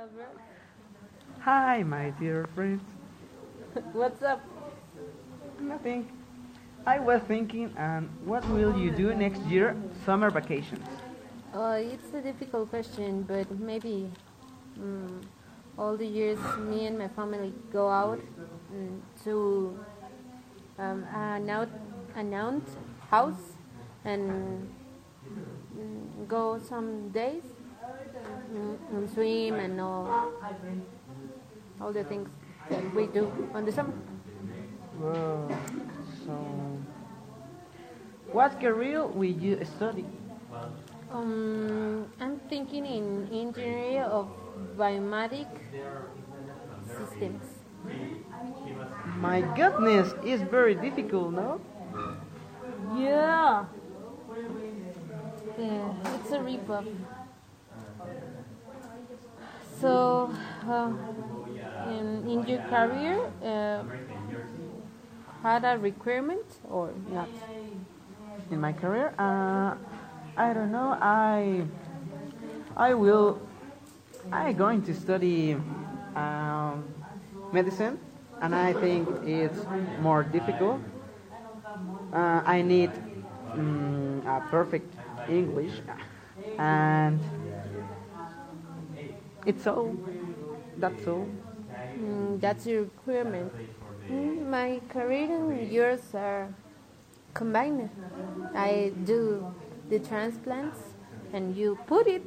up, bro? Hi, my dear friends. What's up? Nothing. I was thinking, what will you do next year, summer vacations? It's a difficult question, but maybe mm, all the years me and my family go out to an aunt house and go some days and swim and all the things that we do on the summer. Well, so, what career will you study? I'm thinking in engineering of biomatic systems. My goodness, it's very difficult, no? Yeah. Yeah, it's a ripoff. So, in your career, had a requirement or not? In my career, I don't know. I will. I going to study medicine, and I think it's more difficult. I need a perfect English, and it's all. That's all. That's your requirement. My career and yours are combined. I do the transplants, and you put it.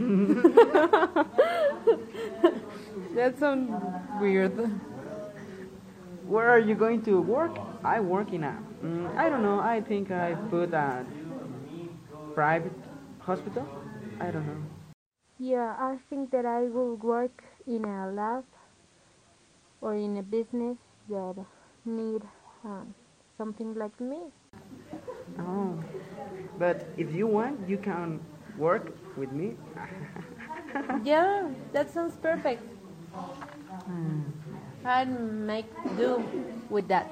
That sounds weird. Where are you going to work? I work in a. I don't know. I think I put a private hospital. I don't know. Yeah, I think that I will work in a lab or in a business that need something like me. Oh, but if you want, you can work with me. Yeah, that sounds perfect. I'd make do with that.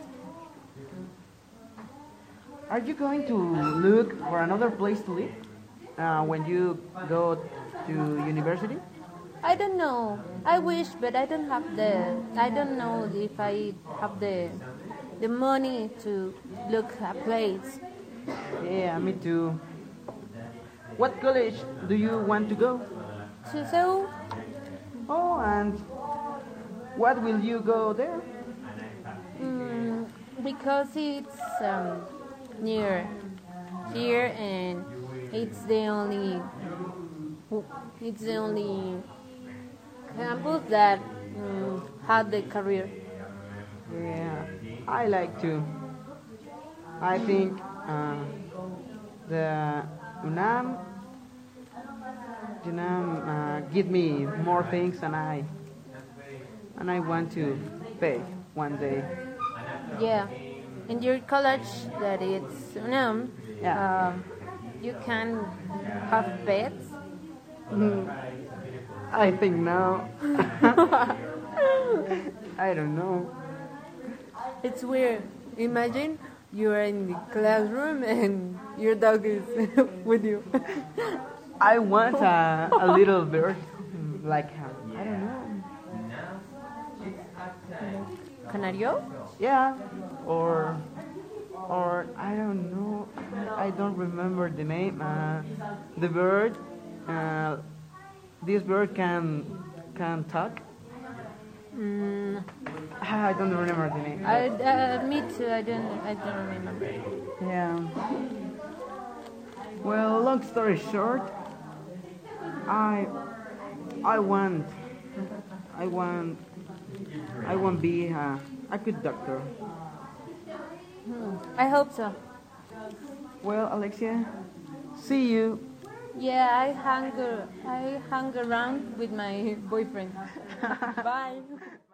Are you going to look for another place to live when you go to university? I don't know. I wish, but I don't have the. I don't know if I have the money to look a place. Yeah, me too. What college do you want to go? So Oh, and what will you go there? because it's near here and it's the only it's the only campus that had the career. Yeah, I like to. I think the UNAM, give me more things, and I want to pay one day. Yeah, in your college that it's Yeah. you can have pets. I think no. I don't know. It's weird. Imagine you are in the classroom and your dog is with you. I want a little bird, like I don't know. Canario? Yeah, or I don't know. I don't remember the name. The bird. This bird can talk. I don't remember the name. Me too. I don't remember. Yeah. Well, long story short, I I want I want I want be a good doctor. I hope so. Well, Alexia, see you. Yeah, I hang around with my boyfriend. Bye.